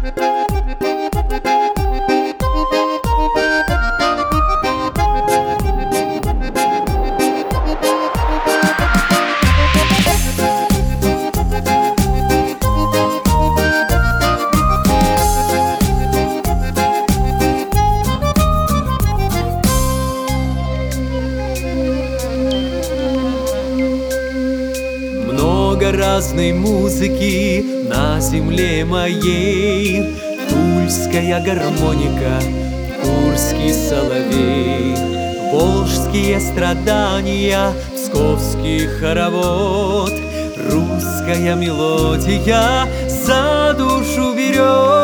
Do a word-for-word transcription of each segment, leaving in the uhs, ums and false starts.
Много разной музыки на земле моей: тульская гармоника, курский соловей, волжские страдания, псковский хоровод. Русская мелодия за душу берет.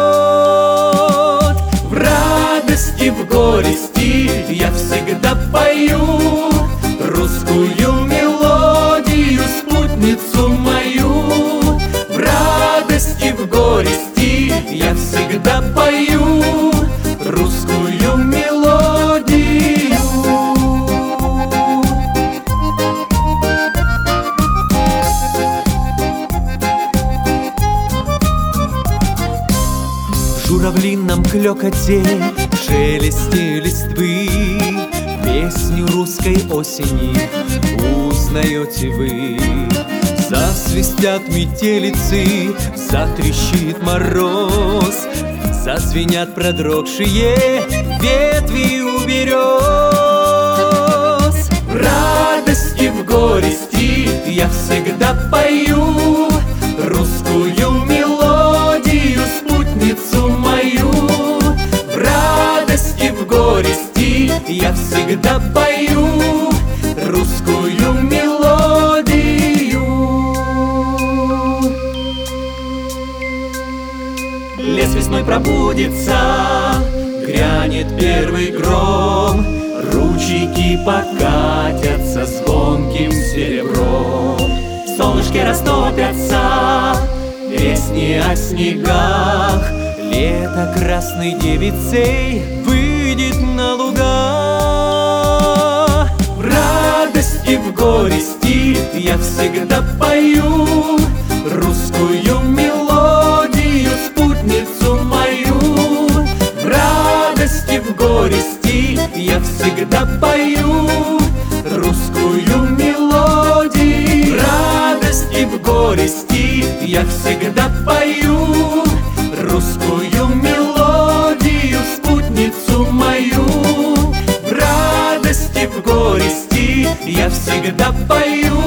В радости, в горести я всегда пою русскую мелодию, спутницу мою. В радости, в горести я всегда пою русскую мелодию. В журавлином клёкоте, шелесте листвы, песню русской осени узнаете вы. Засвистят метелицы, затрещит мороз, зазвенят продрогшие ветви у берез. В радости, в горести я всегда пою русскую мелодию, спутницу мою. В радости, в горести я всегда пою русскую мелодию. Лес весной пробудится, грянет первый гром, ручейки покатятся звонким серебром. В солнышке растопятся песни о снегах, лето красной девицей выйдет на луга. В радости, в горести я всегда пою русскую мелодию, спутницу мою. В радости, в горести я всегда пою русскую мелодию. В радости, в горести я всегда пою русскую мелодию, спутницу мою. В радости, в горести я всегда пою